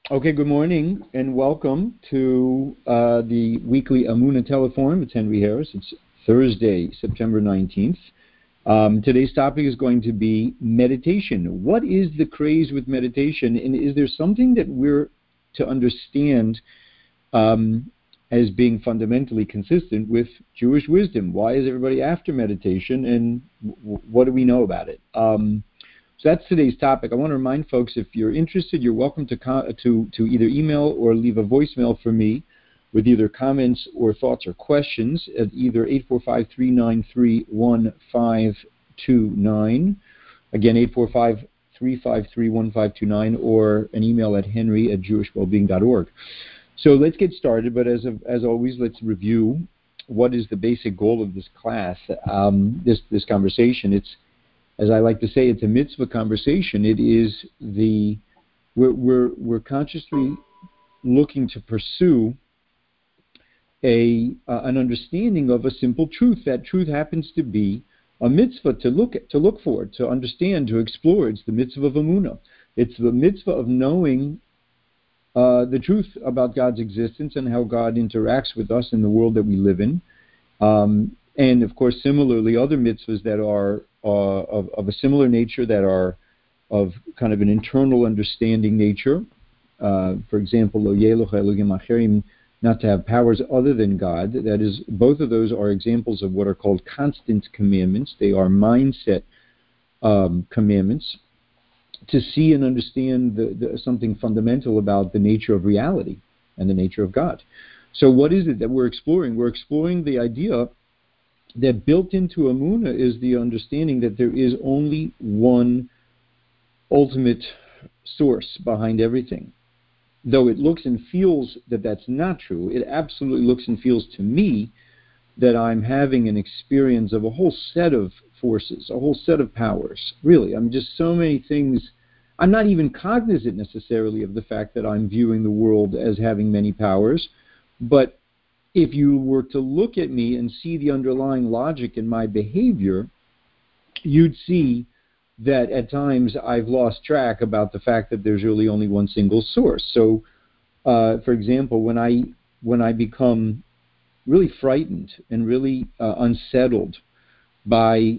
Okay, good morning and welcome to the weekly Amuna Teleforum. It's Henry Harris. It's Thursday, September 19th. Today's topic is going to be meditation. What is the craze with meditation, and is there something that we're to understand as being fundamentally consistent with Jewish wisdom? Why is everybody after meditation, and what do we know about it? So that's today's topic. I want to remind folks, if you're interested, you're welcome to either email or leave a voicemail for me with either comments or thoughts or questions at either 845-393-1529. Again, 845-353-1529, or an email at henry@jewishwellbeing.org. So let's get started, but as always, let's review what is the basic goal of this class, this conversation. It's, as I like to say, it's a mitzvah conversation. It is we're consciously looking to pursue an understanding of a simple truth. That truth happens to be a mitzvah to look for, to understand, to explore. It's the mitzvah of Emunah. It's the mitzvah of knowing the truth about God's existence and how God interacts with us in the world that we live in. And of course, similarly, other mitzvahs that are of a similar nature, that are of kind of an internal understanding nature. For example, lo yelocha elogim acherim, not to have powers other than God. That is, both of those are examples of what are called constant commandments. They are mindset commandments to see and understand something fundamental about the nature of reality and the nature of God. So what is it that we're exploring? We're exploring the idea that built into Emunah is the understanding that there is only one ultimate source behind everything. Though it looks and feels that that's not true, it absolutely looks and feels to me that I'm having an experience of a whole set of forces, a whole set of powers. Really, I'm just so many things. I'm not even cognizant necessarily of the fact that I'm viewing the world as having many powers, but if you were to look at me and see the underlying logic in my behavior, you'd see that at times I've lost track about the fact that there's really only one single source. So, for example, when I become really frightened and really unsettled by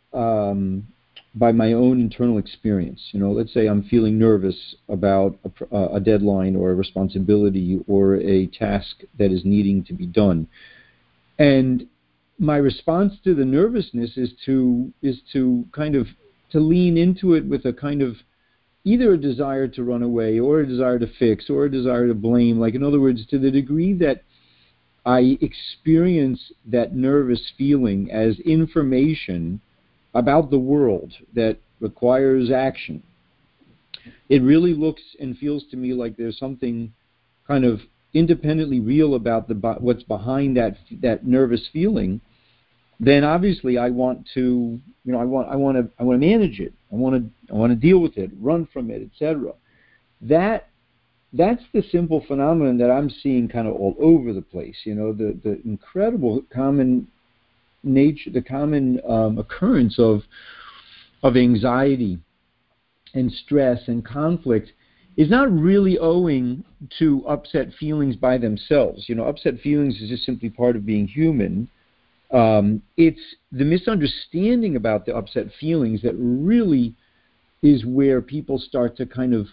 my own internal experience. Let's say I'm feeling nervous about a deadline or a responsibility or a task that is needing to be done. And my response to the nervousness is to kind of to lean into it with a kind of either a desire to run away or a desire to fix or a desire to blame. Like, in other words, to the degree that I experience that nervous feeling as information about the world that requires action, it really looks and feels to me like there's something kind of independently real about what's behind that nervous feeling. Then obviously I want to, I want to manage it. I want to deal with it, run from it, etc. That's the simple phenomenon that I'm seeing kind of all over the place. The incredible common nature, the common occurrence of anxiety and stress and conflict is not really owing to upset feelings by themselves. Upset feelings is just simply part of being human. It's the misunderstanding about the upset feelings that really is where people start to kind of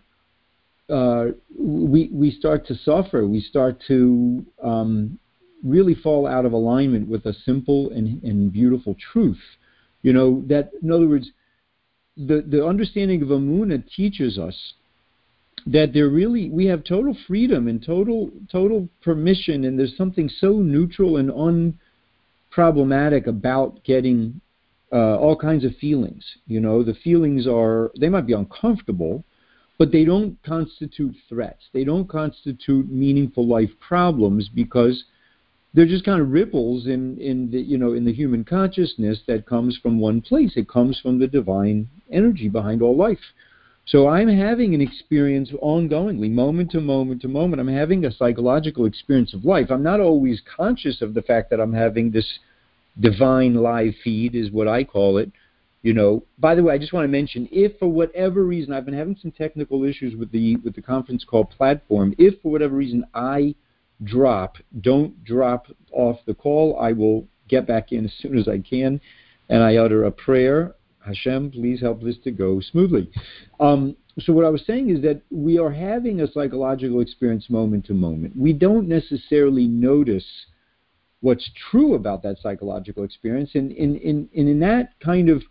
we start to suffer. We start to really fall out of alignment with a simple and beautiful truth. That, in other words, the understanding of Emunah teaches us that we have total freedom and total permission, and there's something so neutral and unproblematic about getting all kinds of feelings. The feelings they might be uncomfortable, but they don't constitute threats. They don't constitute meaningful life problems, because they're just kind of ripples in the human consciousness that comes from one place. It comes from the divine energy behind all life. So I'm having an experience ongoingly, moment to moment to moment. I'm having a psychological experience of life. I'm not always conscious of the fact that I'm having this divine live feed, is what I call it, By the way, I just want to mention, if for whatever reason, I've been having some technical issues with the conference call platform. If for whatever reason I don't drop off the call. I will get back in as soon as I can, and I utter a prayer. Hashem, please help this to go smoothly. So what I was saying is that we are having a psychological experience moment to moment. We don't necessarily notice what's true about that psychological experience, and in that kind of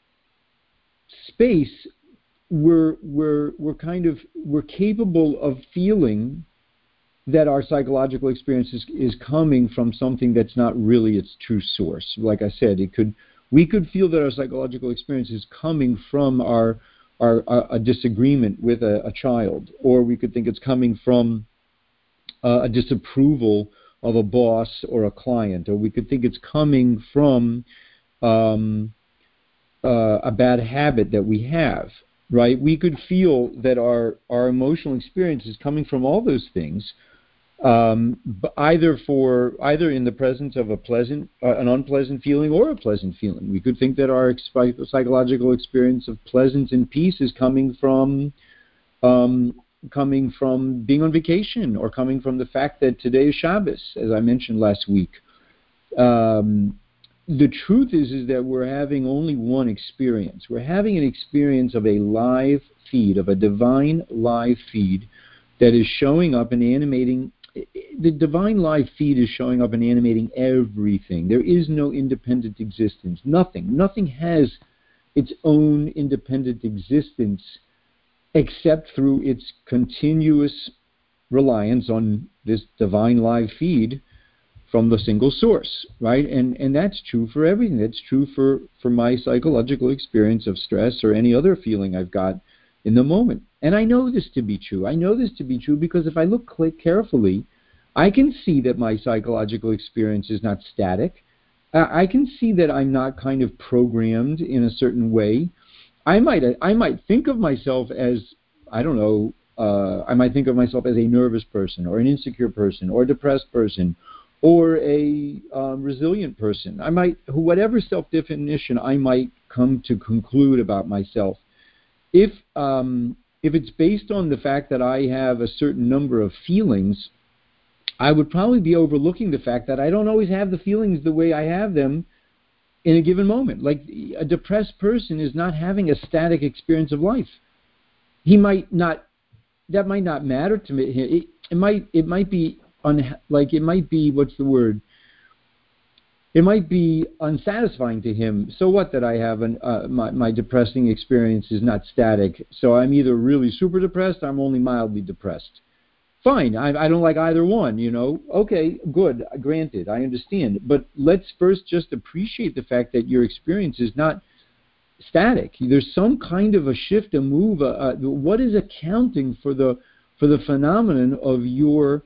space, we're capable of feeling that our psychological experience is coming from something that's not really its true source. Like I said, we could feel that our psychological experience is coming from a disagreement with a child, or we could think it's coming from a disapproval of a boss or a client, or we could think it's coming from a bad habit that we have, right? We could feel that our emotional experience is coming from all those things, either in the presence of an unpleasant feeling or a pleasant feeling. We could think that our psychological experience of pleasance and peace is coming from being on vacation, or coming from the fact that today is Shabbos, as I mentioned last week. The truth is that we're having only one experience. We're having an experience of a live feed, of a divine live feed that is showing up and animating. The divine live feed is showing up and animating everything. There is no independent existence. Nothing has its own independent existence except through its continuous reliance on this divine live feed from the single source, right? And that's true for everything. That's true for my psychological experience of stress or any other feeling I've got in the moment. And I know this to be true. I know this to be true because if I look carefully, I can see that my psychological experience is not static. I can see that I'm not kind of programmed in a certain way. I might think of myself as, I don't know, I might think of myself as a nervous person, or an insecure person, or a depressed person, or a resilient person. I might, whatever self-definition I might come to conclude about myself, if it's based on the fact that I have a certain number of feelings, I would probably be overlooking the fact that I don't always have the feelings the way I have them in a given moment. Like, a depressed person is not having a static experience of life. That might not matter to me. It might be what's the word? It might be unsatisfying to him. So what that I have my depressing experience is not static. So I'm either really super depressed or I'm only mildly depressed. Fine, I don't like either one, Okay, good, granted, I understand. But let's first just appreciate the fact that your experience is not static. There's some kind of a shift, a move. What is accounting for the phenomenon of your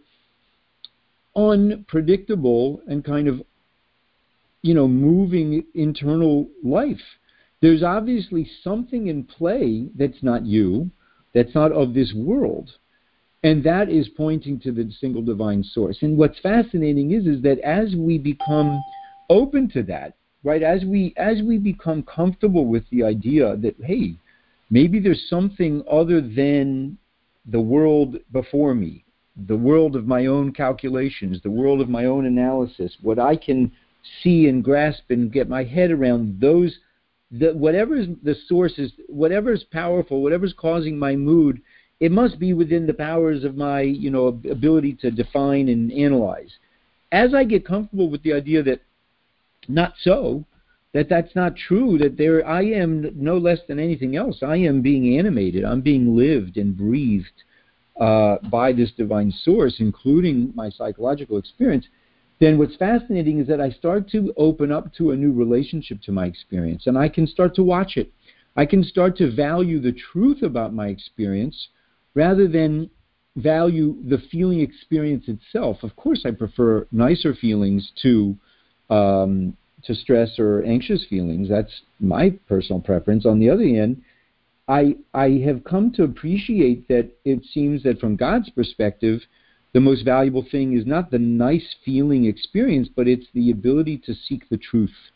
unpredictable and kind of, moving internal life? There's obviously something in play that's not you, that's not of this world. And that is pointing to the single divine source. And what's fascinating is that as we become open to that, right, as we become comfortable with the idea that, hey, maybe there's something other than the world before me, the world of my own calculations, the world of my own analysis, what I can see and grasp and get my head around, whatever is the source is, whatever is powerful, whatever is causing my mood, it must be within the powers of my, ability to define and analyze. As I get comfortable with the idea that not so, that's not true, that I am no less than anything else. I am being animated. I'm being lived and breathed by this divine source, including my psychological experience. Then what's fascinating is that I start to open up to a new relationship to my experience, and I can start to watch it. I can start to value the truth about my experience rather than value the feeling experience itself. Of course, I prefer nicer feelings to stress or anxious feelings. That's my personal preference. On the other hand, I have come to appreciate that it seems that from God's perspective, the most valuable thing is not the nice feeling experience, but it's the ability to seek the truth,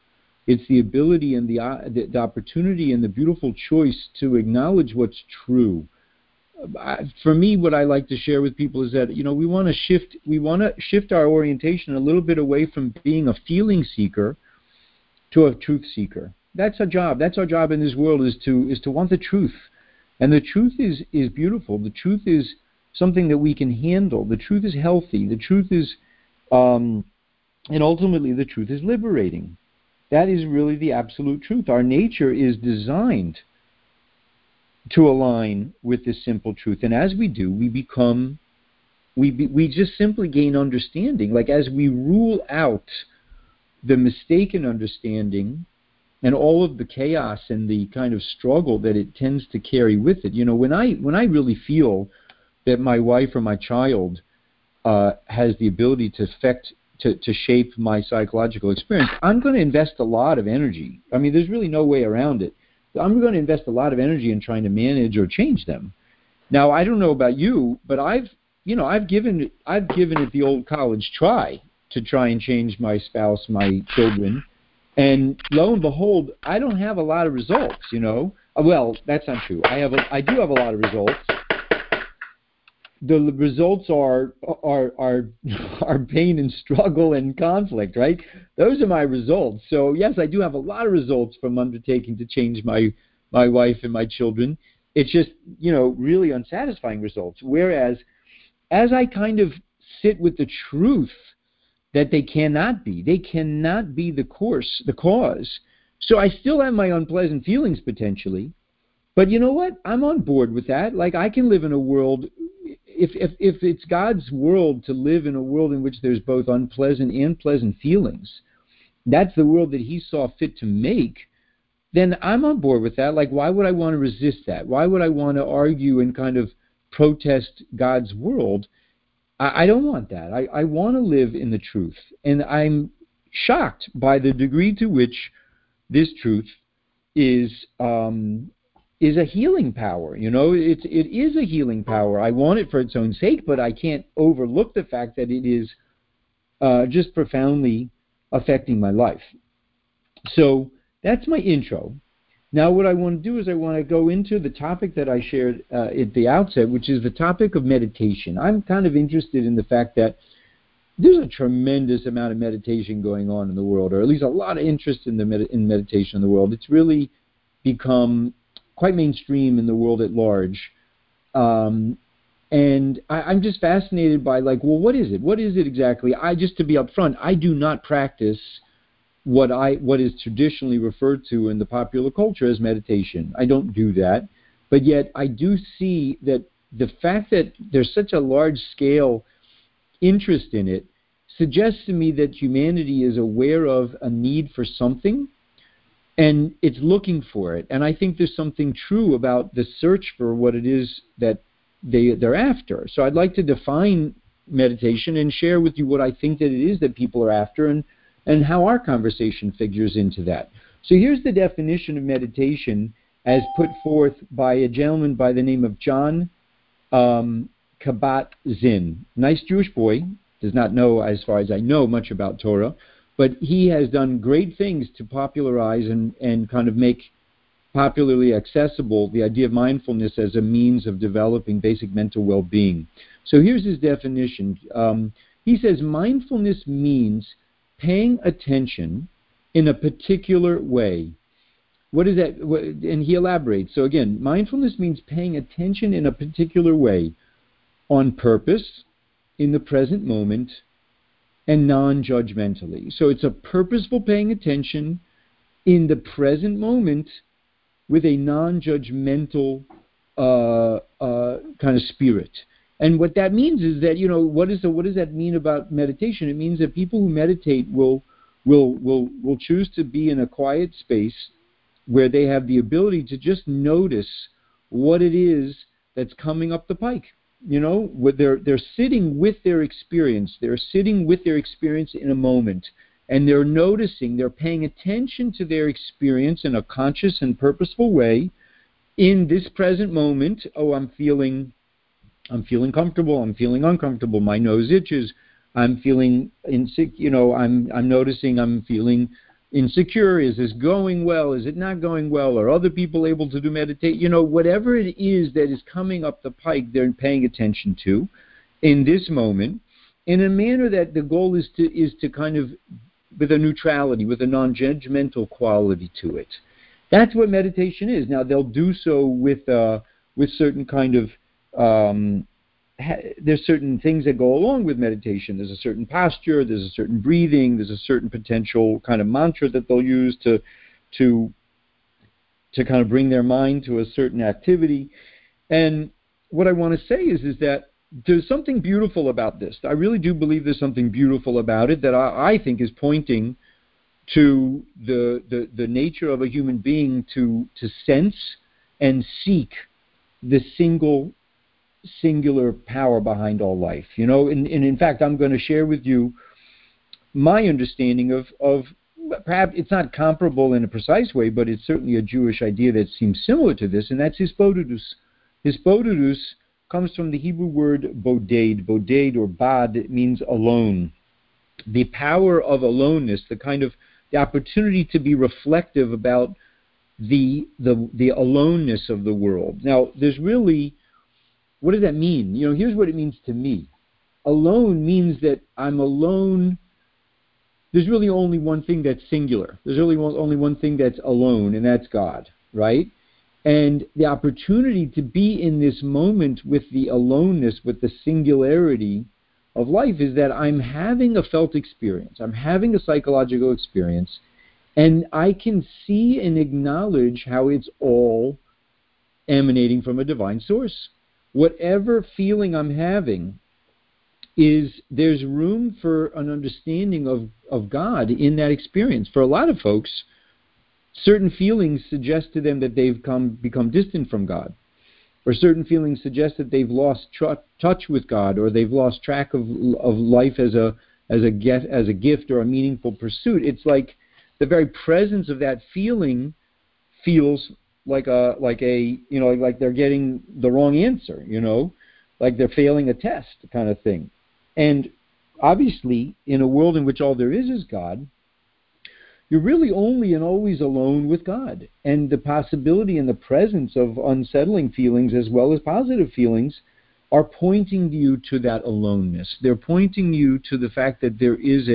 It's the ability and the opportunity and the beautiful choice to acknowledge what's true. For me, what I like to share with people is that we want to shift our orientation a little bit away from being a feeling seeker to a truth seeker. That's our job. That's our job in this world, is to want the truth. And the truth is beautiful. The truth is something that we can handle. The truth is healthy. The truth is, and ultimately the truth is liberating. That is really the absolute truth. Our nature is designed to align with this simple truth. And as we do, we just simply gain understanding. Like as we rule out the mistaken understanding and all of the chaos and the kind of struggle that it tends to carry with it. When I really feel that my wife or my child has the ability to shape my psychological experience, I'm going to invest a lot of energy. I mean, there's really no way around it. I'm going to invest a lot of energy in trying to manage or change them. Now, I don't know about you, but I've given it the old college try to try and change my spouse, my children, and lo and behold, I don't have a lot of results. Well, that's not true. I do have a lot of results. The results are pain and struggle and conflict, right? Those are my results. So yes, I do have a lot of results from undertaking to change my wife and my children. It's just, really unsatisfying results. Whereas as I kind of sit with the truth that they cannot be the cause. So I still have my unpleasant feelings potentially, but you know what? I'm on board with that. Like I can live in a world, if it's God's world to live in a world in which there's both unpleasant and pleasant feelings, that's the world that he saw fit to make, then I'm on board with that. Like why would I want to resist that? Why would I want to argue and kind of protest God's world? I don't want that. I want to live in the truth. And I'm shocked by the degree to which this truth is a healing power. It is a healing power. I want it for its own sake, but I can't overlook the fact that it is just profoundly affecting my life. So that's my intro. Now what I want to do is I want to go into the topic that I shared at the outset, which is the topic of meditation. I'm kind of interested in the fact that there's a tremendous amount of meditation going on in the world, or at least a lot of interest in in meditation in the world. It's really become quite mainstream in the world at large. And I'm just fascinated by what is it? What is it exactly? Just to be upfront, I do not practice what is traditionally referred to in the popular culture as meditation. I don't do that. But yet I do see that the fact that there's such a large scale interest in it suggests to me that humanity is aware of a need for something and it's looking for it. And I think there's something true about the search for what it is that they're after. So I'd like to define meditation and share with you what I think that it is that people are after and how our conversation figures into that. So here's the definition of meditation as put forth by a gentleman by the name of John Kabat-Zinn. Nice Jewish boy, does not know, as far as I know, much about Torah, but he has done great things to popularize and kind of make popularly accessible the idea of mindfulness as a means of developing basic mental well-being. So here's his definition. He says mindfulness means paying attention in a particular way. What is that? And he elaborates. So again, mindfulness means paying attention in a particular way, on purpose, in the present moment, and non-judgmentally. So it's a purposeful paying attention in the present moment with a non-judgmental kind of spirit. And what that means is that, what does that mean about meditation? It means that people who meditate will choose to be in a quiet space where they have the ability to just notice what it is that's coming up the pike. They're sitting with their experience. They're sitting with their experience in a moment, and they're noticing, they're paying attention to their experience in a conscious and purposeful way in this present moment. Oh, I'm feeling comfortable, I'm feeling uncomfortable, my nose itches, I'm feeling I'm noticing I'm feeling insecure? Is this going well? Is it not going well? Are other people able to do meditate? Whatever it is that is coming up the pike, they're paying attention to in this moment, in a manner that the goal is to kind of, with a neutrality, with a non-judgmental quality to it. That's what meditation is. Now, they'll do so with certain kind of, there's certain things that go along with meditation. There's a certain posture, there's a certain breathing, there's a certain potential kind of mantra that they'll use to kind of bring their mind to a certain activity. And what I want to say is that there's something beautiful about this. I really do believe there's something beautiful about it that I think is pointing to the nature of a human being to sense and seek the singular power behind all life. And in fact, I'm going to share with you my understanding of perhaps it's not comparable in a precise way, but it's certainly a Jewish idea that seems similar to this, and that's Hisbodedus. Hisbodedus comes from the Hebrew word boded. Boded, or bad, it means alone. The power of aloneness, the opportunity to be reflective about the aloneness of the world. Now, there's really, what does that mean? Here's what it means to me. Alone means that I'm alone. There's really only one thing that's singular. There's really only one thing that's alone, and that's God, right? And the opportunity to be in this moment with the aloneness, with the singularity of life, is that I'm having a felt experience. I'm having a psychological experience, and I can see and acknowledge how it's all emanating from a divine source. Whatever feeling I'm having, there's room for an understanding of God in that experience. For a lot of folks, certain feelings suggest to them that they've become distant from God, or certain feelings suggest that they've lost touch with God, or they've lost track of life as a gift or a meaningful pursuit. It's like the very presence of that feeling feels like they're getting the wrong answer, like they're failing a test kind of thing. And obviously, in a world in which all there is God, you're really only and always alone with God. And the possibility and the presence of unsettling feelings as well as positive feelings are pointing you to that aloneness. They're pointing you to the fact that there is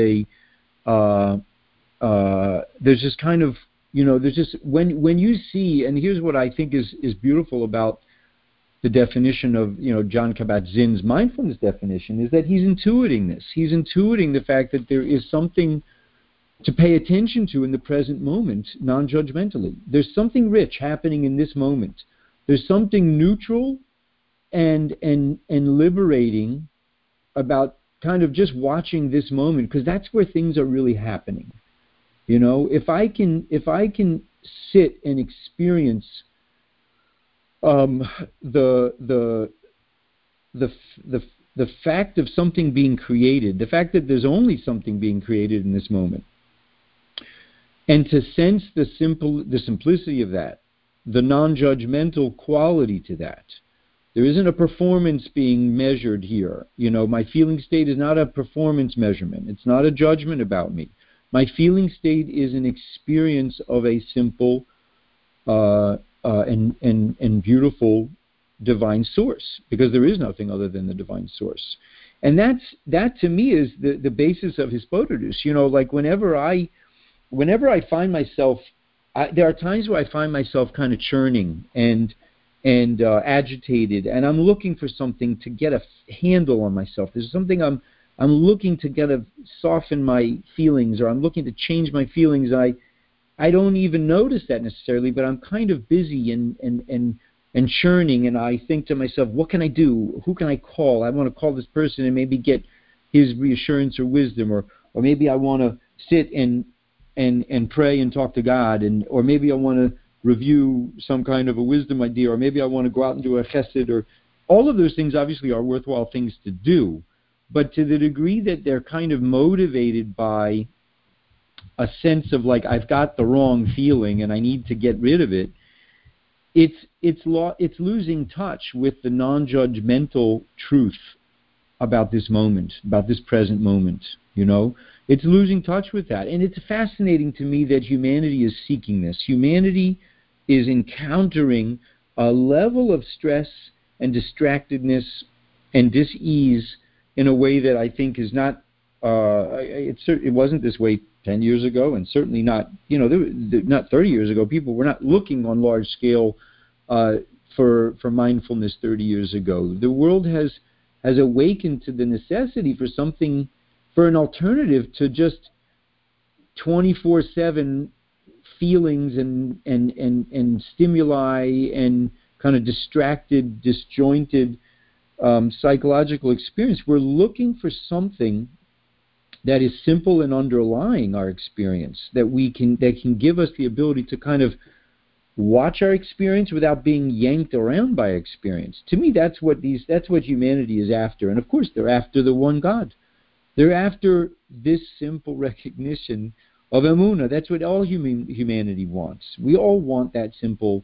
there's just kind of, there's just, when you see, and here's what I think is beautiful about the definition of, Jon Kabat-Zinn's mindfulness definition, is that he's intuiting this. He's intuiting the fact that there is something to pay attention to in the present moment, non-judgmentally. There's something rich happening in this moment. There's something neutral and liberating about kind of just watching this moment, because that's where things are really happening. If I can sit and experience the fact of something being created, the fact that there's only something being created in this moment, and to sense the simplicity of that, the non-judgmental quality to that. There isn't a performance being measured here. My feeling state is not a performance measurement. It's not a judgment about me. My feeling state is an experience of a simple and beautiful divine source, because there is nothing other than the divine source. And that to me is the basis of Hisbodedus. Like whenever I find myself, there are times where I find myself kind of churning and agitated, and I'm looking for something to get a handle on myself. There's something I'm looking to kind of soften my feelings, or I'm looking to change my feelings. I don't even notice that necessarily, but I'm kind of busy and churning, and I think to myself, what can I do? Who can I call? I want to call this person and maybe get his reassurance or wisdom, or maybe I want to sit and pray and talk to God, or maybe I want to review some kind of a wisdom idea, or maybe I want to go out and do a chesed, or all of those things obviously are worthwhile things to do. But to the degree that they're kind of motivated by a sense of like, I've got the wrong feeling and I need to get rid of it, it's losing touch with the non-judgmental truth about this moment, about this present moment, you know? It's losing touch with that. And it's fascinating to me that humanity is seeking this. Humanity is encountering a level of stress and distractedness and dis-ease in a way that I think is not, it wasn't this way 10 years ago, and certainly not, not 30 years ago. People were not looking on large scale for mindfulness 30 years ago. The world has awakened to the necessity for something, for an alternative to just 24/7 feelings and stimuli and kind of distracted, disjointed psychological experience. We're looking for something that is simple and underlying our experience, that can give us the ability to kind of watch our experience without being yanked around by experience. To me, that's what humanity is after. And of course, they're after the one God. They're after this simple recognition of Emunah. That's what all humanity wants. We all want that simple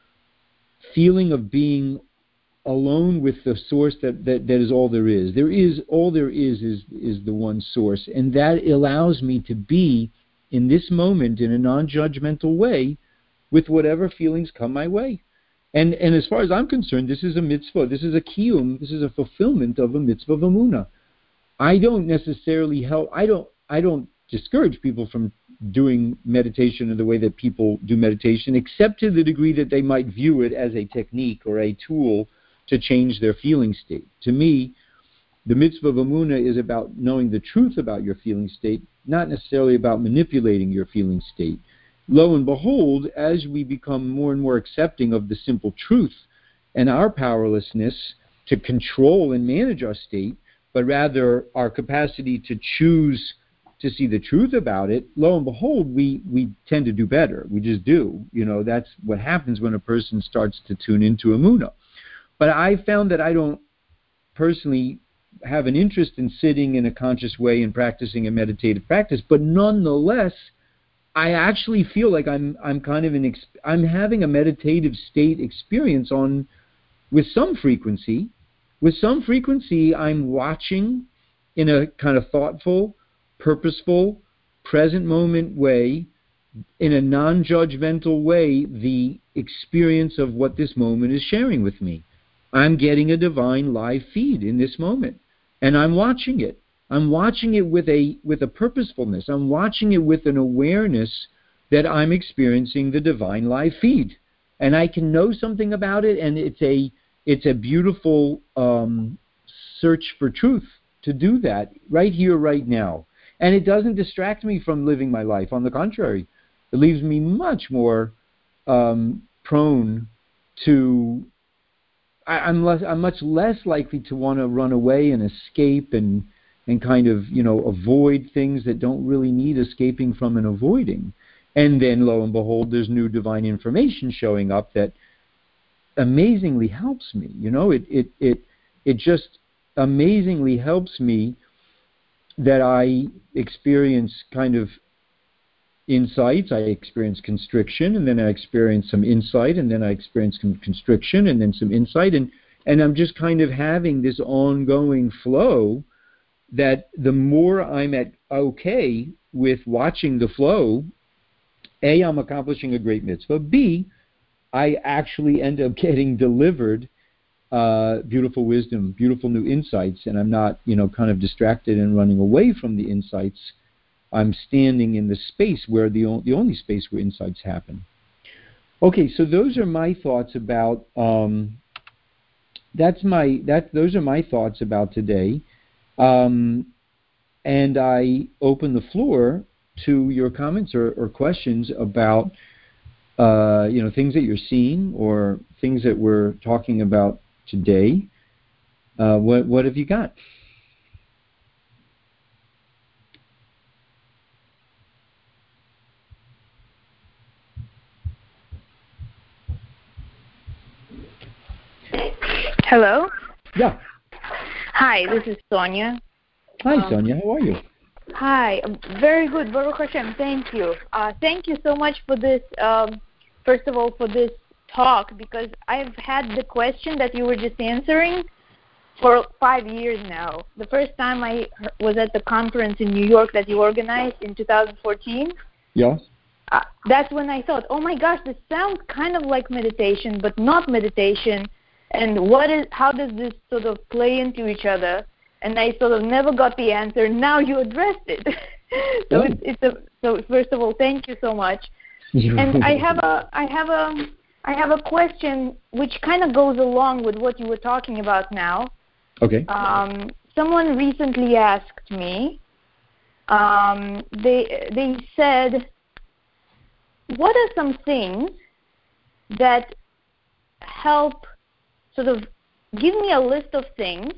feeling of being alone with the source that is all there is. All there is the one source. And that allows me to be in this moment in a non-judgmental way with whatever feelings come my way. And as far as I'm concerned, this is a mitzvah. This is a kiyum. This is a fulfillment of a mitzvah of Emunah. I don't necessarily help. I don't discourage people from doing meditation in the way that people do meditation, except to the degree that they might view it as a technique or a tool to change their feeling state. To me, the mitzvah of Emunah is about knowing the truth about your feeling state, not necessarily about manipulating your feeling state. Lo and behold, as we become more and more accepting of the simple truth and our powerlessness to control and manage our state, but rather our capacity to choose to see the truth about it, lo and behold, we tend to do better. We just do. That's what happens when a person starts to tune into Emunah. But I found that I don't personally have an interest in sitting in a conscious way and practicing a meditative practice, but nonetheless, I actually feel like I'm having a meditative state experience with some frequency. With some frequency, I'm watching in a kind of thoughtful, purposeful, present moment way, in a non-judgmental way, the experience of what this moment is sharing with me. I'm getting a divine live feed in this moment, and I'm watching it. I'm watching it with a purposefulness. I'm watching it with an awareness that I'm experiencing the divine live feed, and I can know something about it. And it's a beautiful search for truth to do that right here, right now. And it doesn't distract me from living my life. On the contrary, it leaves me much more prone to. I'm much less likely to want to run away and escape and kind of, avoid things that don't really need escaping from and avoiding. And then, lo and behold, there's new divine information showing up that amazingly helps me. It just amazingly helps me that I experience kind of insights. I experience constriction, and then I experience some insight, and then I experience some constriction, and then some insight, and I'm just kind of having this ongoing flow that the more I'm okay with watching the flow, A, I'm accomplishing a great mitzvah, B, I actually end up getting delivered beautiful wisdom, beautiful new insights, and I'm not, kind of distracted and running away from the insights. I'm standing in the space where the only space where insights happen. Okay, so those are my thoughts about those are my thoughts about today, and I open the floor to your comments or questions about things that you're seeing or things that we're talking about today. What have you got? Hello? Yeah. Hi, this is Sonia. Hi, Sonia. How are you? Hi. Very good. Baruch Hashem. Thank you. Thank you so much for this, first of all, for this talk, because I've had the question that you were just answering, for 5 years now. The first time I was at the conference in New York that you organized in 2014. Yeah. That's when I thought, oh my gosh, this sounds kind of like meditation, but not meditation. And how does this sort of play into each other? And I sort of never got the answer. Now you addressed it. So first of all, thank you so much. And I have a question which kind of goes along with what you were talking about now. Okay. Someone recently asked me. They said, what are some things that help sort of give me a list of things,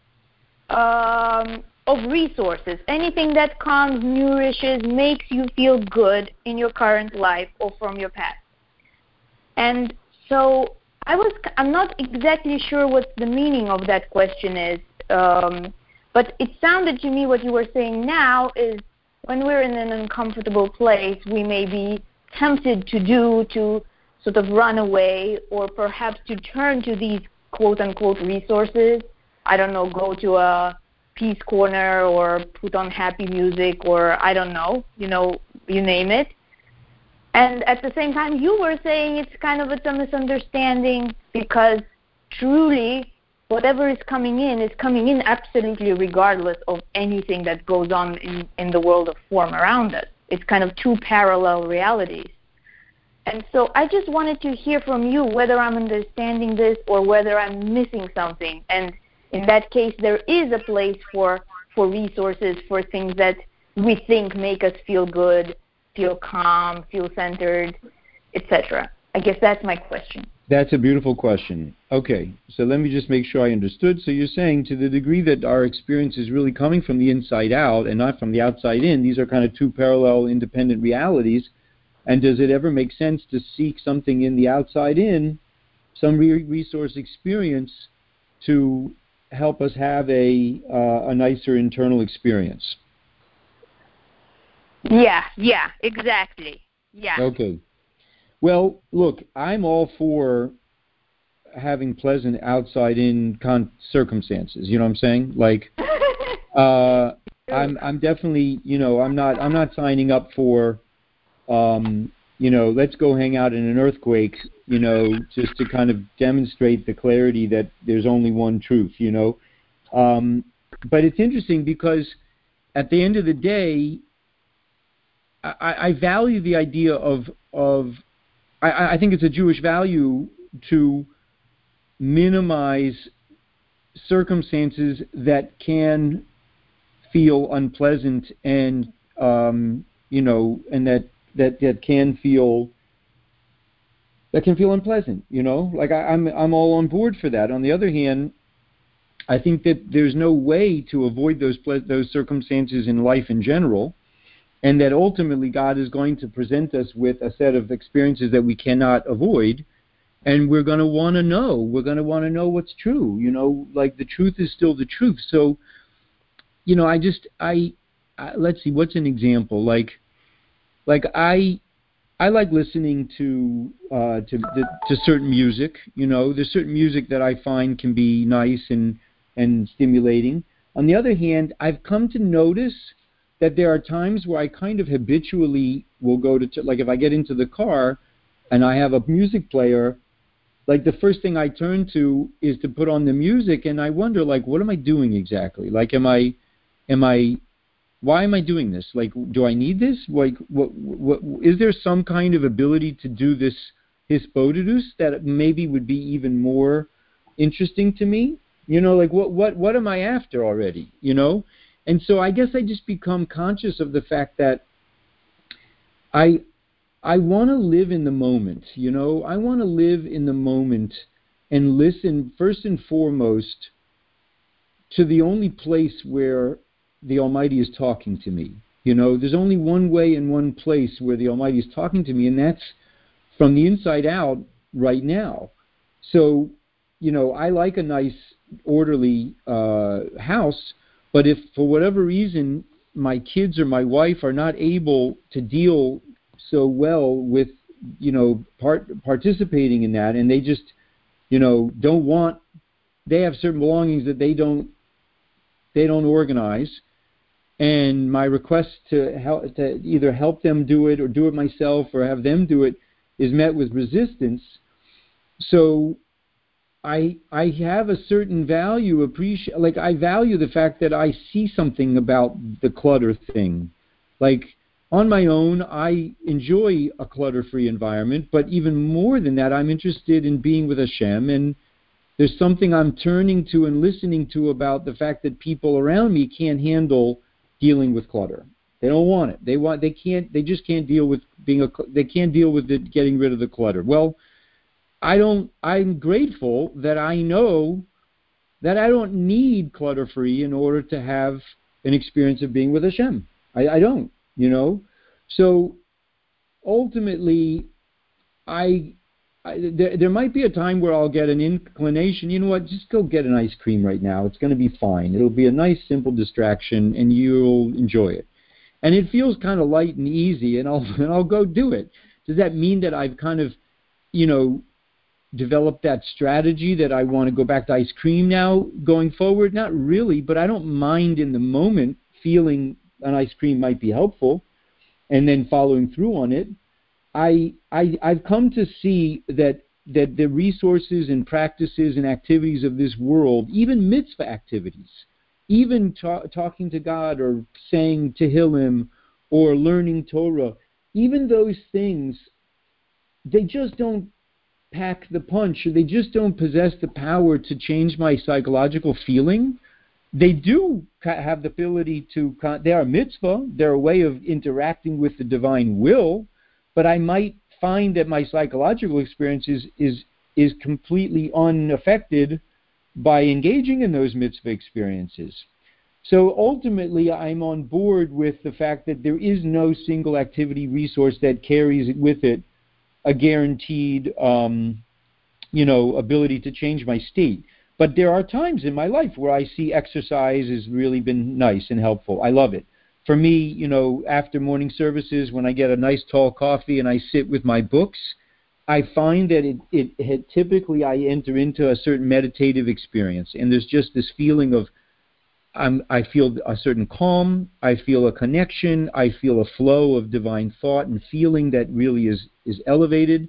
of resources, anything that calms, nourishes, makes you feel good in your current life or from your past. And so I'm not exactly sure what the meaning of that question is, but it sounded to me what you were saying now is when we're in an uncomfortable place, we may be tempted to sort of run away or perhaps to turn to these quote-unquote resources. I don't know, go to a peace corner or put on happy music or I don't know, you name it. And at the same time, you were saying it's a misunderstanding because truly whatever is coming in absolutely regardless of anything that goes on in the world of form around us. It's kind of two parallel realities. And so I just wanted to hear from you whether I'm understanding this or whether I'm missing something. And in that case, there is a place for resources, for things that we think make us feel good, feel calm, feel centered, etc. I guess that's my question. That's a beautiful question. Okay, so let me just make sure I understood. So you're saying to the degree that our experience is really coming from the inside out and not from the outside in, these are kind of two parallel independent realities. And does it ever make sense to seek something in the outside in, some resource experience to help us have a nicer internal experience? Yeah, exactly. Yeah. Okay. Well, look, I'm all for having pleasant outside-in circumstances. You know what I'm saying? Like, I'm definitely, I'm not signing up for, let's go hang out in an earthquake, just to kind of demonstrate the clarity that there's only one truth, But it's interesting because at the end of the day, I value the idea of I think it's a Jewish value to minimize circumstances that can feel unpleasant and and that can feel unpleasant. Like I'm all on board for that. On the other hand, I think that there's no way to avoid those circumstances in life in general. And that ultimately God is going to present us with a set of experiences that we cannot avoid, and we're going to want to know. We're going to want to know what's true. Like the truth is still the truth. So, I let's see, what's an example? Like I like listening to certain music. There's certain music that I find can be nice and stimulating. On the other hand, I've come to notice that there are times where I kind of habitually will go to, like if I get into the car and I have a music player, like the first thing I turn to is to put on the music, and I wonder, like, what am I doing exactly? Like, why am I doing this? Like, do I need this? Like, what is there some kind of ability to do this hispodidus that maybe would be even more interesting to me? Like what am I after already? And so I guess I just become conscious of the fact that I want to live in the moment, I want to live in the moment and listen first and foremost to the only place where the Almighty is talking to me. There's only one way and one place where the Almighty is talking to me, and that's from the inside out right now. So, I like a nice, orderly house, but if for whatever reason my kids or my wife are not able to deal so well with, participating in that, and they just, don't want they have certain belongings that they don't organize, and my request to either help them do it or do it myself or have them do it is met with resistance. So I have a certain value, like I value the fact that I see something about the clutter thing. Like on my own, I enjoy a clutter-free environment, but even more than that, I'm interested in being with Hashem, and there's something I'm turning to and listening to about the fact that people around me can't handle dealing with clutter. They don't want it. They just can't deal with they can't deal with it, getting rid of the clutter. Well, I'm grateful that I know that I don't need clutter-free in order to have an experience of being with Hashem. I don't, So ultimately, there might be a time where I'll get an inclination, you know what, just go get an ice cream right now. It's going to be fine. It'll be a nice, simple distraction, and you'll enjoy it. And it feels kind of light and easy, and I'll go do it. Does that mean that I've kind of, developed that strategy that I want to go back to ice cream now going forward? Not really, but I don't mind in the moment feeling an ice cream might be helpful and then following through on it. I've come to see that the resources and practices and activities of this world, even mitzvah activities, even talking to God or saying Tehillim or learning Torah, even those things, they just don't pack the punch, or they just don't possess the power to change my psychological feeling. They do have the ability to, they are a mitzvah, they're a way of interacting with the divine will, but I might find that my psychological experience is completely unaffected by engaging in those mitzvah experiences. So ultimately, I'm on board with the fact that there is no single activity resource that carries with it a guaranteed, ability to change my state. But there are times in my life where I see exercise has really been nice and helpful. I love it. For me, after morning services, when I get a nice tall coffee and I sit with my books, I find that it typically I enter into a certain meditative experience, and there's just this feeling of I feel a certain calm, I feel a connection, I feel a flow of divine thought and feeling that really is elevated.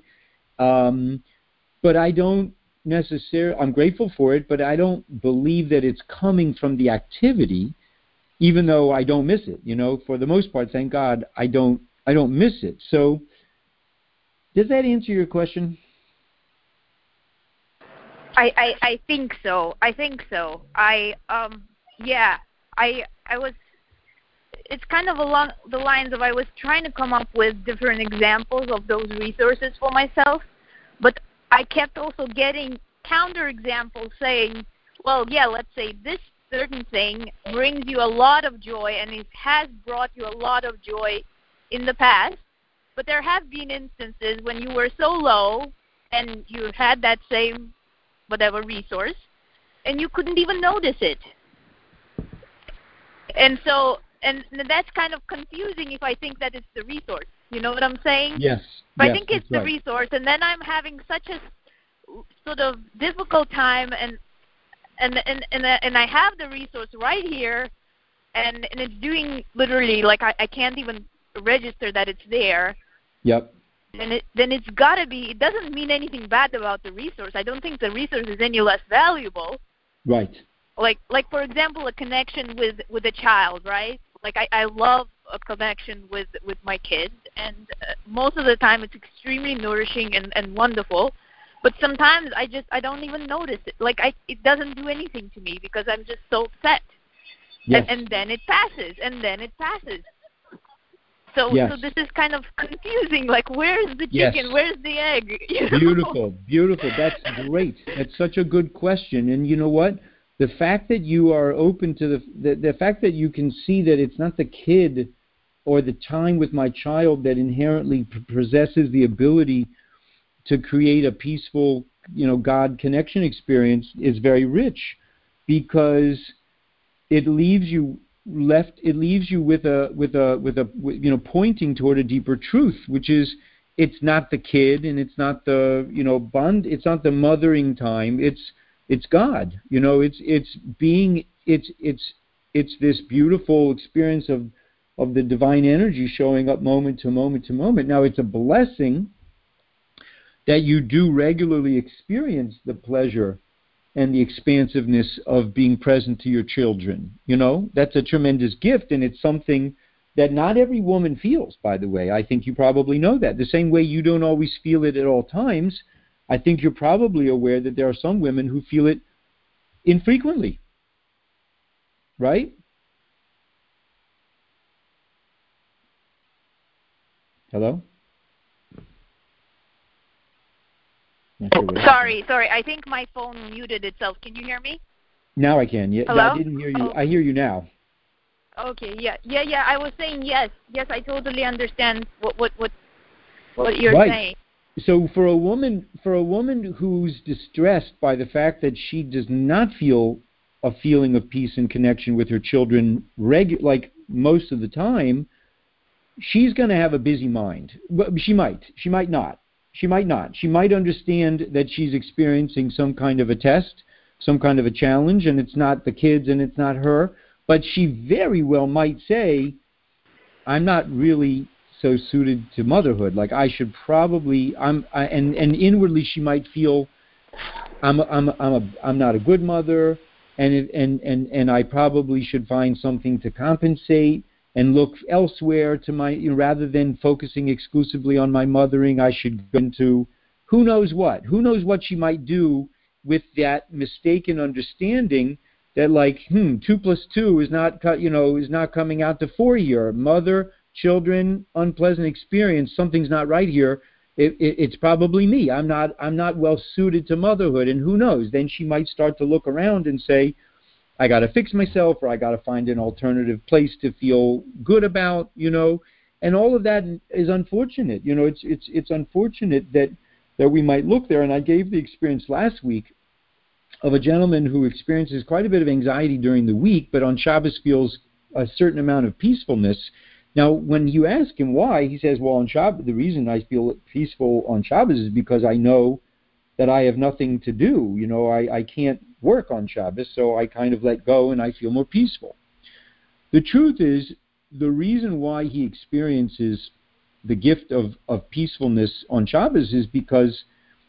But I don't necessarily, I'm grateful for it, but I don't believe that it's coming from the activity, even though I don't miss it. For the most part, thank God, I don't miss it. So, does that answer your question? I think so. I was, it's kind of along the lines of I was trying to come up with different examples of those resources for myself, but I kept also getting counter examples saying, well, yeah, let's say this certain thing brings you a lot of joy and it has brought you a lot of joy in the past, but there have been instances when you were so low and you had that same whatever resource and you couldn't even notice it. And so, and that's kind of confusing if I think that it's the resource. You know what I'm saying? Yes. But I think it's the resource, and then I'm having such a sort of difficult time, and I have the resource right here, and it's doing literally like I can't even register that it's there. Yep. Then it's got to be. It doesn't mean anything bad about the resource. I don't think the resource is any less valuable. Right. Like for example, a connection with a child, right? Like I love a connection with my kids, and most of the time it's extremely nourishing and wonderful. But sometimes I don't even notice it. Like it doesn't do anything to me because I'm just so upset. Yes. And then it passes, and then it passes. So this is kind of confusing. Like, where's the chicken? Where's the egg? Beautiful. That's great. That's such a good question. And you know what? The fact that you are open to the fact that you can see that it's not the kid or the time with my child that inherently possesses the ability to create a peaceful, God connection experience is very rich, because it leaves you with a pointing toward a deeper truth, which is it's not the kid and it's not the bond, it's not the mothering time, it's it's God. You know, it's this beautiful experience of the divine energy showing up moment to moment to moment. Now, it's a blessing that you do regularly experience the pleasure and the expansiveness of being present to your children. You know, that's a tremendous gift, and it's something that not every woman feels, by the way. I think you probably know that. The same way you don't always feel it at all times, I think you're probably aware that there are some women who feel it infrequently. Right? Hello? Sorry. I think my phone muted itself. Can you hear me? Now I can. Yeah, hello? I didn't hear you. I hear you now. Okay. Yeah. I was saying yes. I totally understand what you're right. saying. So for a woman who's distressed by the fact that she does not feel a feeling of peace and connection with her children like most of the time, she's going to have a busy mind. She might not. She might understand that she's experiencing some kind of a test, some kind of a challenge, and it's not the kids and it's not her. But she very well might say, I'm not really so suited to motherhood. Like I should probably, and inwardly she might feel, I'm not a good mother, and I probably should find something to compensate and look elsewhere to my, rather than focusing exclusively on my mothering. I should go into who knows what she might do with that mistaken understanding that 2 + 2 is not coming out to 4 here. Mother, children, unpleasant experience. Something's not right here. It's probably me. I'm not well suited to motherhood, and who knows? Then she might start to look around and say, I got to fix myself, or I got to find an alternative place to feel good about, and all of that is unfortunate. It's unfortunate that we might look there. And I gave the experience last week of a gentleman who experiences quite a bit of anxiety during the week, but on Shabbos feels a certain amount of peacefulness. Now, when you ask him why, he says, well, on Shabbos, the reason I feel peaceful on Shabbos is because I know that I have nothing to do. I can't work on Shabbos, so I kind of let go and I feel more peaceful. The truth is, the reason why he experiences the gift of peacefulness on Shabbos is because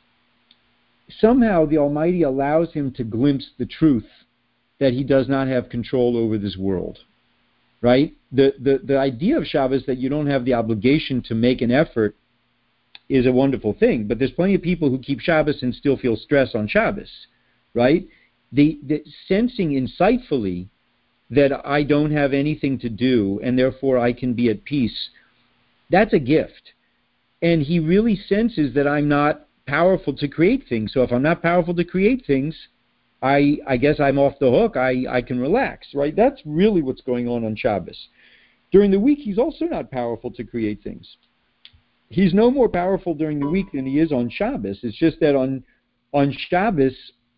somehow the Almighty allows him to glimpse the truth that he does not have control over this world. Right? The idea of Shabbos that you don't have the obligation to make an effort is a wonderful thing, but there's plenty of people who keep Shabbos and still feel stress on Shabbos, right? The sensing insightfully that I don't have anything to do and therefore I can be at peace, that's a gift. And he really senses that I'm not powerful to create things. So if I'm not powerful to create things, I guess I'm off the hook. I can relax, right? That's really what's going on Shabbos. During the week, he's also not powerful to create things. He's no more powerful during the week than he is on Shabbos. It's just that on Shabbos,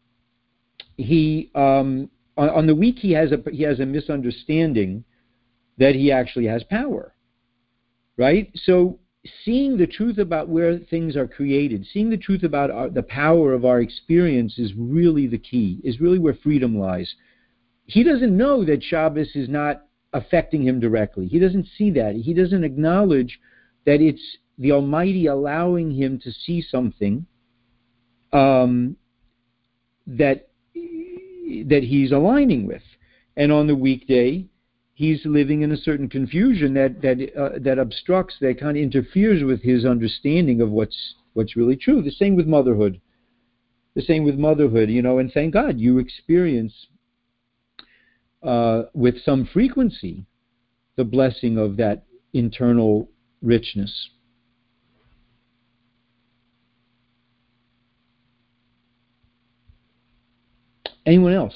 he on the week he has a misunderstanding that he actually has power, right? So seeing the truth about where things are created, seeing the truth about the power of our experience is really the key, is really where freedom lies. He doesn't know that Shabbos is not affecting him directly. He doesn't see that. He doesn't acknowledge that it's the Almighty allowing him to see something that he's aligning with. And on the weekday, he's living in a certain confusion that obstructs, that kind of interferes with his understanding of what's really true. The same with motherhood. And thank God you experience with some frequency the blessing of that internal richness. Anyone else?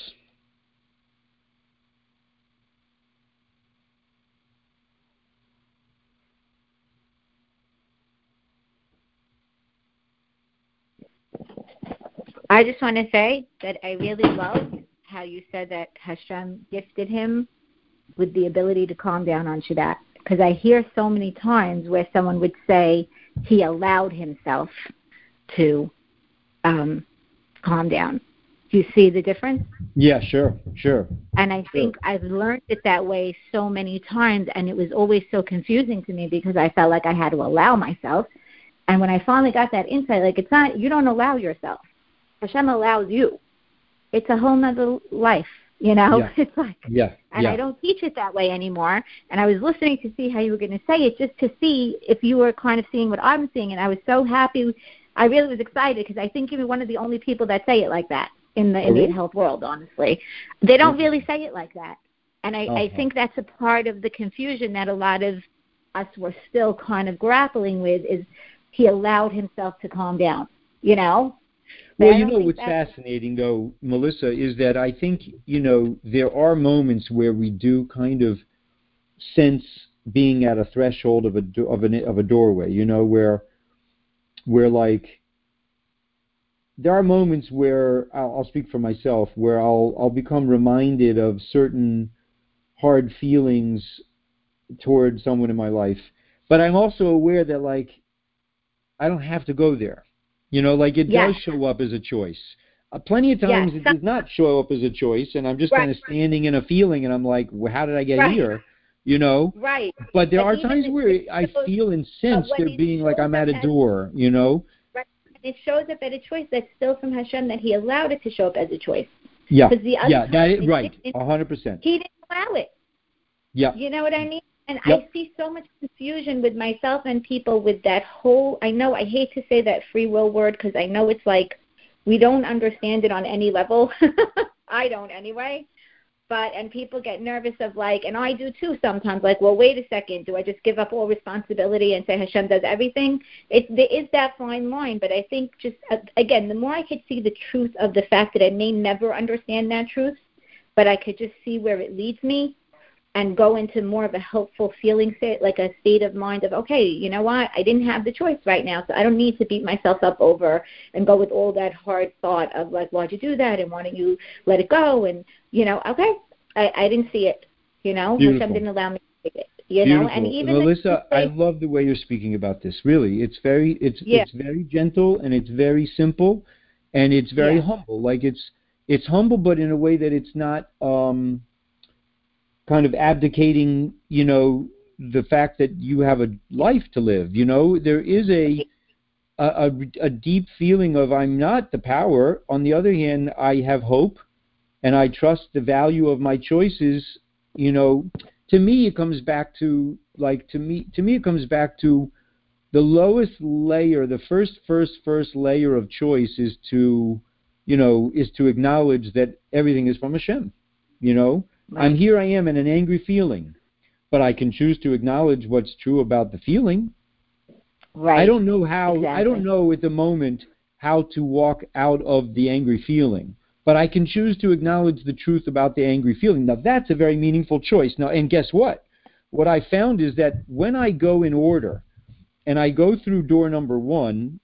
I just want to say that I really loved how you said that Hashem gifted him with the ability to calm down on Shabbat. Because I hear so many times where someone would say he allowed himself to calm down. Do you see the difference? Yeah, sure. And I think I've learned it that way so many times, and it was always so confusing to me because I felt like I had to allow myself. And when I finally got that insight, like, it's not, you don't allow yourself. Hashem allows you. It's a whole nother life, you know? Yeah. It's like, and I don't teach it that way anymore. And I was listening to see how you were going to say it, just to see if you were kind of seeing what I'm seeing. And I was so happy. I really was excited because I think you're one of the only people that say it like that in the innate health world, honestly. They don't really say it like that. And I think that's a part of the confusion that a lot of us were still kind of grappling with, is he allowed himself to calm down, you know? Well, you know what's fascinating, though, Melissa, is that I think, you know, there are moments where we do kind of sense being at a threshold of a doorway, you know, where like, there are moments where I'll speak for myself, where I'll become reminded of certain hard feelings toward someone in my life, but I'm also aware that, like, I don't have to go there. You know, like, it does show up as a choice. Plenty of times it does not show up as a choice, and I'm just kind of standing in a feeling, and I'm like, well, how did I get here? You know? Right. But there are times where I feel and sense there being like I'm at a door, you know? Right. And it shows up as a choice that's still from Hashem, that he allowed it to show up as a choice. Yeah. The that is right. 100%. He didn't allow it. Yeah. You know what I mean? And I see so much confusion with myself and people with that whole, I know, I hate to say that free will word because I know it's like we don't understand it on any level. I don't anyway. And people get nervous of, like, and I do too sometimes, like, well, wait a second, do I just give up all responsibility and say Hashem does everything? There is that fine line, but I think just, again, the more I could see the truth of the fact that I may never understand that truth, but I could just see where it leads me, and go into more of a helpful feeling state, like a state of mind of, okay, you know what, I didn't have the choice right now, so I don't need to beat myself up over and go with all that hard thought of, like, why'd you do that, and why don't you let it go, and, you know, okay, I didn't see it, you know, Hashem didn't allow me to see it, you know, and even Melissa, I love the way you're speaking about this, really. It's very gentle, and it's very simple, and it's very humble. Like, it's humble, but in a way that it's not, kind of abdicating, you know, the fact that you have a life to live. You know, there is a deep feeling of, I'm not the power. On the other hand, I have hope, and I trust the value of my choices. You know, to me, it comes back to, like, to me, it comes back to the lowest layer, the first layer of choice is to, you know, is to acknowledge that everything is from Hashem. You know, right. Here I am in an angry feeling, but I can choose to acknowledge what's true about the feeling. Right. I don't know how. Exactly. I don't know at the moment how to walk out of the angry feeling, but I can choose to acknowledge the truth about the angry feeling. Now, that's a very meaningful choice. Now, and guess what? What I found is that when I go in order and I go through door number 1,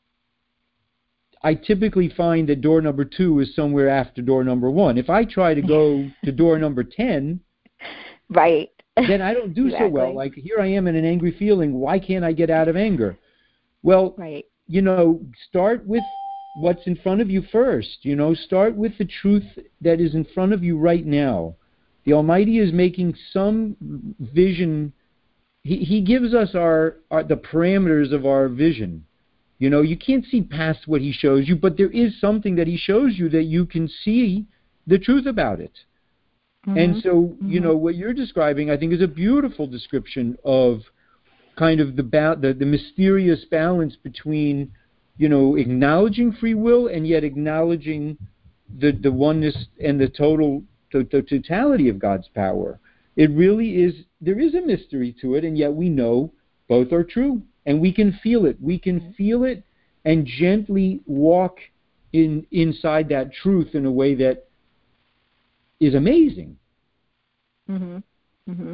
I typically find that door number 2 is somewhere after door number 1. If I try to go to door number 10, right, then I don't do so well. Like, here I am in an angry feeling. Why can't I get out of anger? Well, you know, start with what's in front of you first. You know, start with the truth that is in front of you right now. The Almighty is making some vision. He gives us the parameters of our vision. You know, you can't see past what he shows you, but there is something that he shows you that you can see the truth about it. Mm-hmm. And so, you know, what you're describing, I think, is a beautiful description of kind of the mysterious balance between, you know, acknowledging free will and yet acknowledging the oneness and the totality of God's power. It really is, there is a mystery to it, and yet we know both are true. And we can feel it. We can feel it and gently walk inside that truth in a way that is amazing. Mm-hmm. Mm-hmm.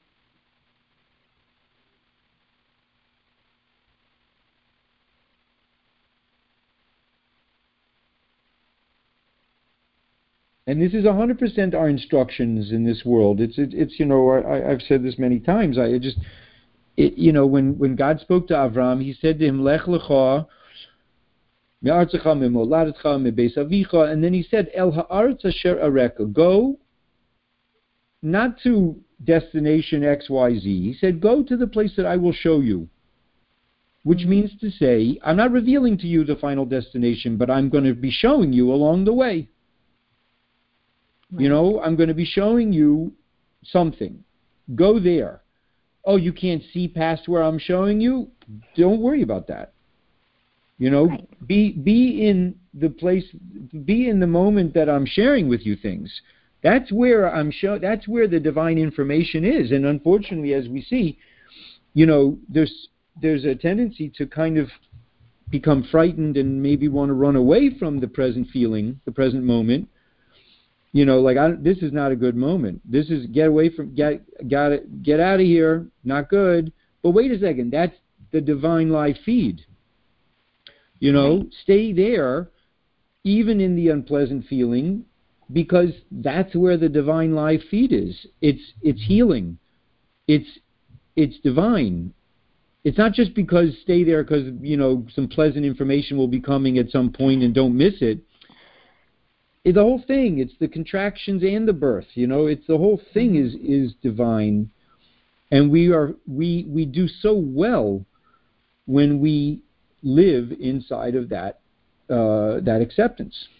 And this is 100% our instructions in this world. It's you know, I've said this many times. You know, when God spoke to Avram, he said to him, Lech lecha And then he said, El ha'aretz asher areka, go not to destination XYZ. He said, go to the place that I will show you. Which means to say, I'm not revealing to you the final destination, but I'm going to be showing you along the way. Right. You know, I'm going to be showing you something. Go there. Oh, you can't see past where I'm showing you? Don't worry about that. You know, right. be in the place, be in the moment that I'm sharing with you things. That's where that's where the divine information is. And unfortunately, as we see, you know, there's a tendency to kind of become frightened and maybe want to run away from the present feeling, the present moment. You know, like this is not a good moment. This is get out of here, not good. But wait a second, that's the divine live feed. You know, stay there, even in the unpleasant feeling, because that's where the divine live feed is. It's healing. It's divine. It's not just because stay there because, you know, some pleasant information will be coming at some point and don't miss it. The whole thing, it's the contractions and the birth, you know, it's the whole thing is divine. And we do so well when we live inside of that acceptance.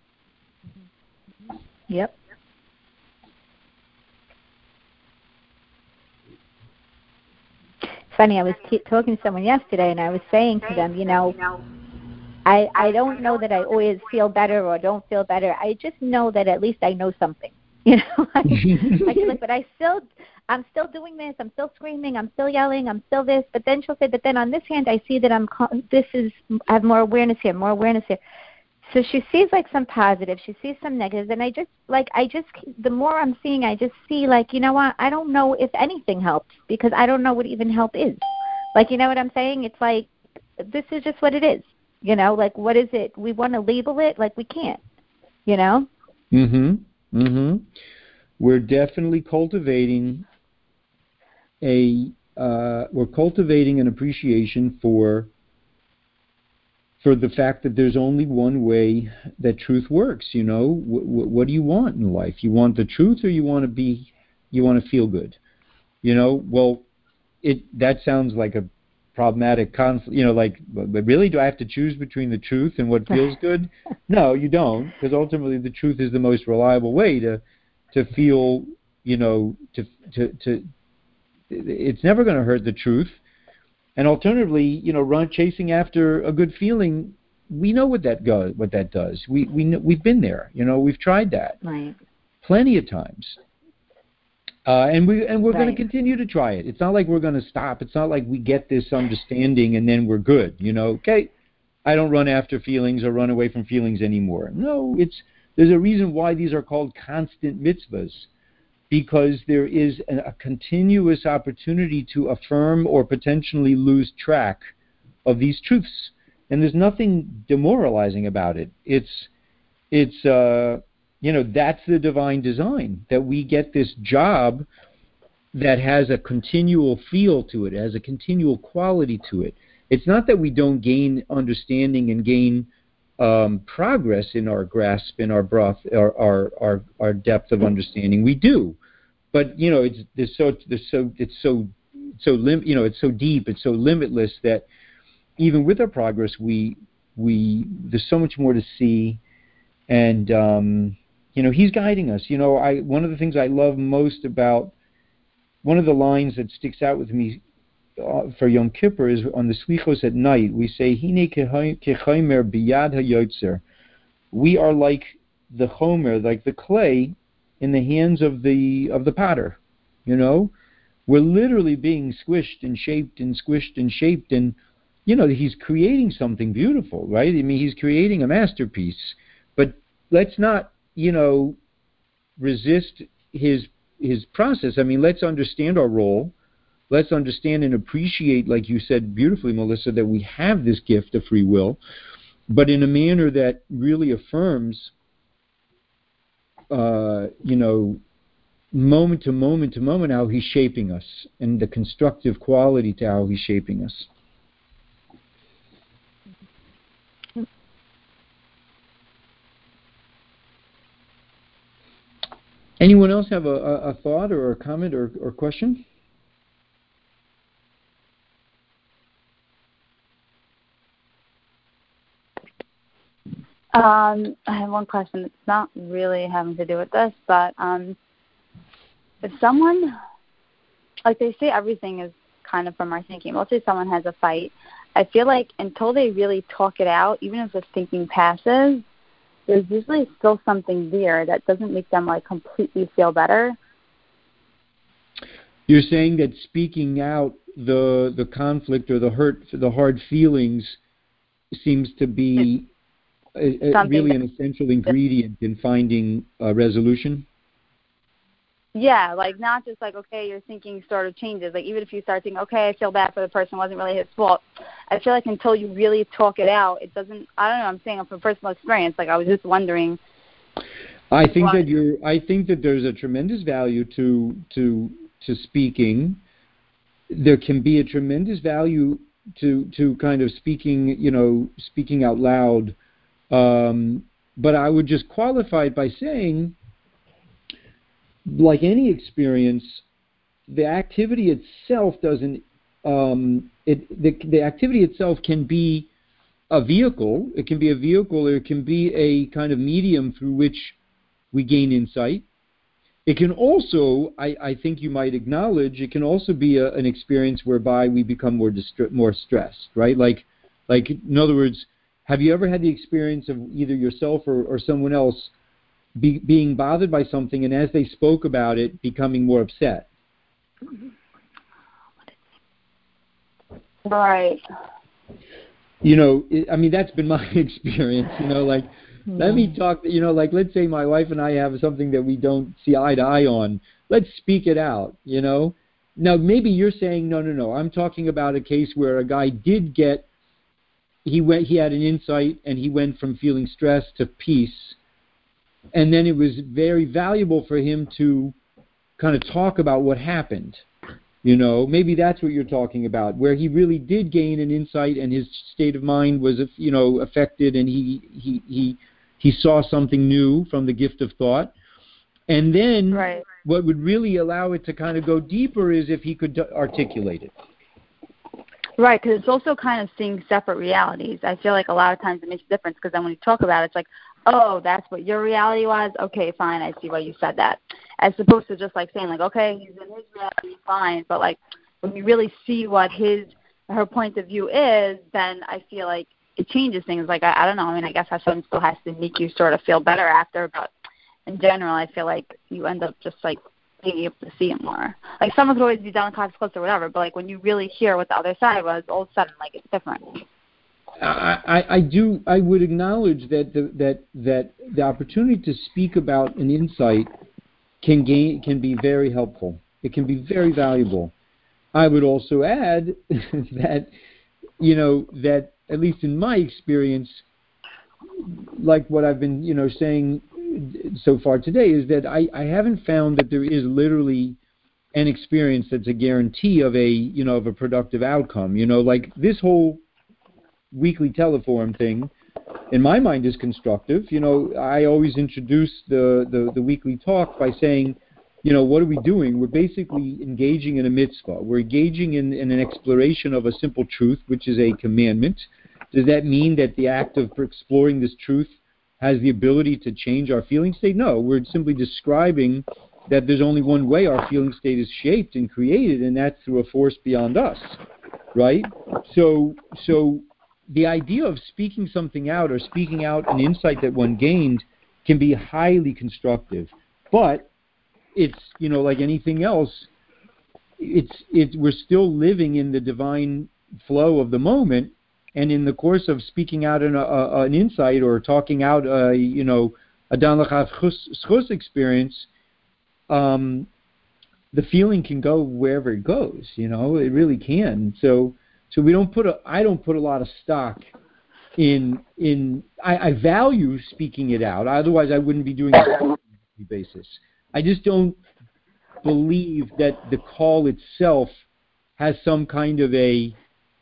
Yep. Funny, I was talking to someone yesterday, and I was saying to them, you know, I don't know that I always feel better or don't feel better. I just know that at least I know something. You know, I feel like, but I'm still doing this. I'm still screaming. I'm still yelling. I'm still this. But then she'll say, but then on this hand, I see that I have more awareness here, more awareness here. So she sees like some positive, she sees some negatives, and the more I'm seeing, I just see like, you know what, I don't know if anything helps because I don't know what even help is. Like, you know what I'm saying? It's like, this is just what it is. You know, like, what is it? We want to label it, like we can't, you know? We're definitely cultivating an appreciation for the fact that there's only one way that truth works. You know, what do you want in life? You want the truth, or you want to feel good? You know, well, that sounds like a problematic conflict. You know, like, but really, do I have to choose between the truth and what feels good? No, you don't, because ultimately the truth is the most reliable way to feel. You know, it's never going to hurt the truth. And alternatively, you know, chasing after a good feeling, we know what that does. We've been there. You know, we've tried that plenty of times, and we're going to continue to try it. It's not like we're going to stop. It's not like we get this understanding and then we're good. You know, okay, I don't run after feelings or run away from feelings anymore. No, there's a reason why these are called constant mitzvahs. Because there is a continuous opportunity to affirm or potentially lose track of these truths, and there's nothing demoralizing about it. It's you know, that's the divine design, that we get this job that has a continual feel to it, has a continual quality to it. It's not that we don't gain understanding and gain progress in our grasp, in our breath, our depth of understanding. We do. But you know, it's so deep, it's so limitless that even with our progress, there's so much more to see, and you know, He's guiding us. You know, one of the things I love most about one of the lines that sticks out with me for Yom Kippur is on the Slichos at night. We say, "Hine kechomer biyad hayotzer." We are like the chomer, like the clay, in the hands of the potter. You know, we're literally being squished and shaped and squished and shaped, and you know, He's creating something beautiful, right? I mean, He's creating a masterpiece. But let's not, you know, resist His process. I mean, let's understand our role. Let's understand and appreciate, like you said beautifully, Melissa, that we have this gift of free will, but in a manner that really affirms you know, moment to moment to moment, how He's shaping us, and the constructive quality to how He's shaping us. Anyone else have a thought or a comment or question? I have one question. It's not really having to do with this, but if someone, like they say everything is kind of from our thinking. Let's say someone has a fight. I feel like until they really talk it out, even if the thinking passes, there's usually still something there that doesn't make them like completely feel better. You're saying that speaking out the conflict or the hurt, the hard feelings, seems to be really an essential ingredient in finding a resolution? Yeah, like not just like, okay, your thinking sort of changes. Like even if you start thinking, okay, I feel bad for the person, it wasn't really his fault. I feel like until you really talk it out, it doesn't, I don't know, I'm saying from personal experience, like I was just wondering. I think that there's a tremendous value to speaking. There can be a tremendous value to kind of speaking out loud. But I would just qualify it by saying, like any experience, the activity itself doesn't. The activity itself can be a vehicle. It can be a vehicle, or it can be a kind of medium through which we gain insight. It can also, I think you might acknowledge, it can also be an experience whereby we become more stressed, right? Like in other words, have you ever had the experience of either yourself or someone else being bothered by something, and as they spoke about it, becoming more upset? Right. I mean, that's been my experience, like, let me talk, like, let's say my wife and I have something that we don't see eye to eye on. Let's speak it out, Now, maybe you're saying, no, I'm talking about a case where a guy did he had an insight, and he went from feeling stressed to peace. And then it was very valuable for him to kind of talk about what happened. Maybe that's what you're talking about, where he really did gain an insight, and his state of mind was, affected, and he saw something new from the gift of thought. And then right. What would really allow it to kind of go deeper is if he could articulate it. Right, because it's also kind of seeing separate realities. I feel like a lot of times it makes a difference, because then when you talk about it, it's like, oh, that's what your reality was? Okay, fine, I see why you said that. As opposed to just like saying, like, okay, he's in his reality, fine. But like when you really see what her point of view is, then I feel like it changes things. Like, I don't know, I mean, I guess Hashem still has to make you sort of feel better after, but in general, I feel like you end up just like being able to see it more. Like someone could always be down the cops close or whatever, but like when you really hear what the other side was, all of a sudden, like, it's different. I would acknowledge that the opportunity to speak about an insight can be very helpful. It can be very valuable. I would also add that that at least in my experience, like what I've been saying so far today, is that I haven't found that there is literally an experience that's a guarantee of a productive outcome. Like this whole weekly teleforum thing, in my mind, is constructive. I always introduce the weekly talk by saying, what are we doing? We're basically engaging in a mitzvah. We're engaging in an exploration of a simple truth, which is a commandment. Does that mean that the act of exploring this truth has the ability to change our feeling state? No, we're simply describing that there's only one way our feeling state is shaped and created, and that's through a force beyond us, right? So the idea of speaking something out or speaking out an insight that one gained can be highly constructive, but it's like anything else, we're still living in the divine flow of the moment, and in the course of speaking out an insight or talking out a Dan L'chav Schus experience, the feeling can go wherever it goes. It really can. So I don't put a lot of stock in I value speaking it out. Otherwise, I wouldn't be doing it on a daily basis. I just don't believe that the call itself has some kind of a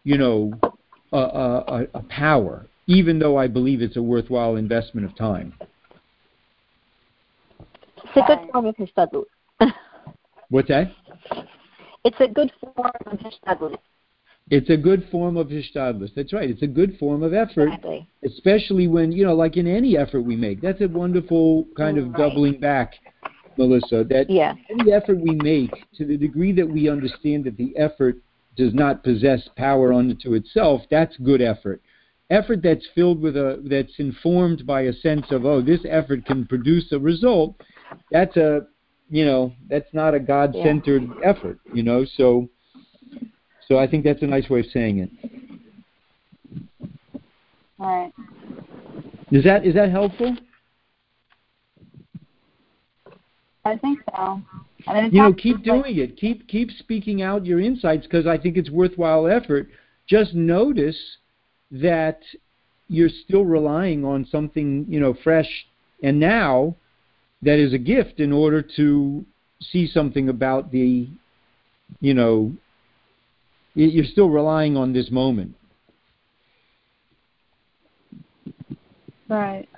power, even though I believe it's a worthwhile investment of time. It's a good form of hishtadlut. What's that? It's a good form of hishtadlut. It's a good form of hishtadlus. That's right. It's a good form of effort, Exactly. especially when, like in any effort we make. That's a wonderful kind of doubling back, Melissa, that any effort we make, to the degree that we understand that the effort does not possess power unto itself, that's good effort. Effort that's filled with that's informed by a sense of, this effort can produce a result, that's that's not a God-centered effort, So I think that's a nice way of saying it. All right. Is that helpful? I think so. I mean, keep doing it. Keep speaking out your insights, because I think it's worthwhile effort. Just notice that you're still relying on something, fresh and now that is a gift in order to see something about the, you're still relying on this moment. Right.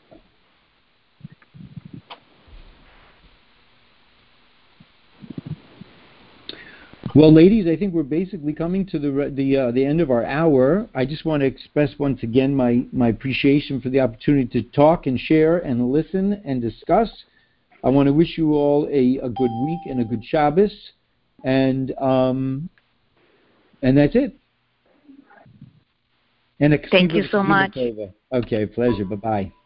Well, ladies, I think we're basically coming to the end of our hour. I just want to express once again my appreciation for the opportunity to talk and share and listen and discuss. I want to wish you all a good week and a good Shabbos, and that's it. And thank you so much. Okay, pleasure. Bye-bye.